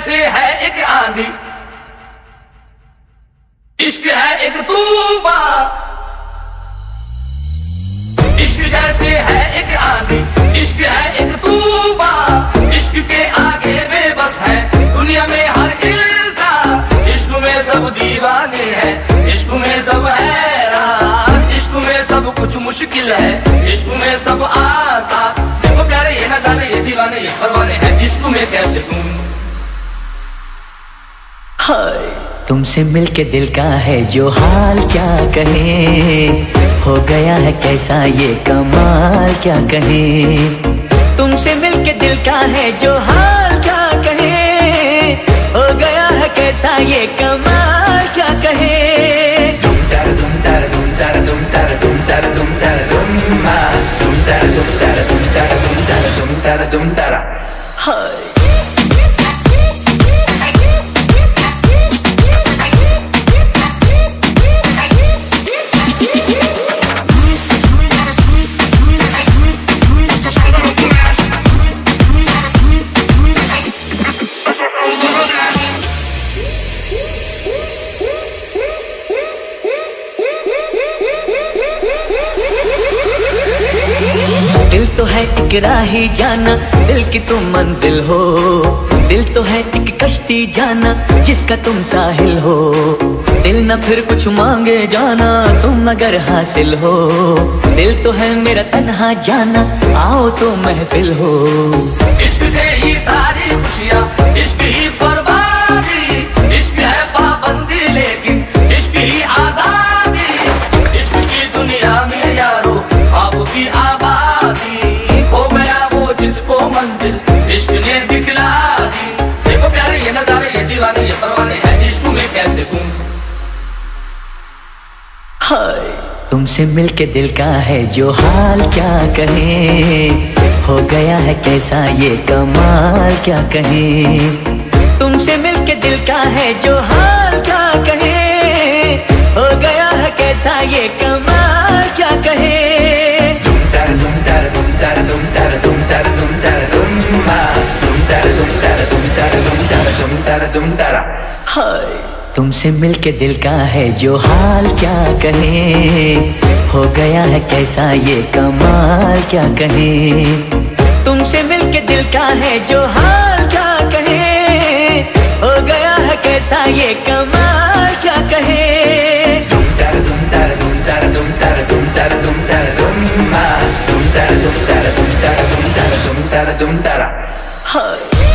जैसे है एक आंधी, इश्क है एक तूफान। इश्क जैसे है एक आंधी, इश्क है एक तूफान। इश्क के आगे बेबस है दुनिया में हर इंसान। इश्क में सब दीवाने हैं, इश्क में सब हैरान। इश्क में सब कुछ मुश्किल है, इश्क में सब आसान। देखो प्यारे ये न जाने ये दीवाने ये परवाने हैं, इश्क में कैसे तुम। हाय तुमसे मिलके दिल का है जो हाल क्या कहे, हो गया है कैसा ये कमाल क्या कहे। तुमसे मिलके दिल का है जो हाल क्या कहे, हो गया है कैसा ये कमाल क्या कहे। हाय दिल तो है एक राही जाना, दिल की तुम मंजिल हो। दिल तो है एक कश्ती जाना, जिसका तुम साहिल हो। दिल न फिर कुछ मांगे जाना, तुम अगर हासिल हो। दिल तो है मेरा तन्हा जाना, आओ तो महफिल हो। इश्क से ही सारी खुशियाँ, इश्क ही बर्बादी। इश्क है पाबंदी लेकिन इश्क ही आजादी। इश्क की दुनिया में यारो ख्वाब की आबादी। हो गया वो जिसको मंजिल इश्क ने दिखला दी। देखो प्यारे ये नजारे ये दीवाने ये परवाने हैं, इश्क में कैसे तुम। हाय तुमसे मिलके दिल का है जो हाल क्या कहे, हो गया है कैसा ये कमाल क्या कहे। तुमसे मिलके दिल का है जो हाल क्या कहे, हो गया है कैसा ये कमाल क्या कहे। हाय तुमसे मिलके दिल का है जो हाल क्या कहे, हो गया है कैसा ये कमाल क्या कहे। तुमसे मिलके दिल का है जो हाल क्या कहे, हो गया है कैसा ये कमाल क्या कहे। हाय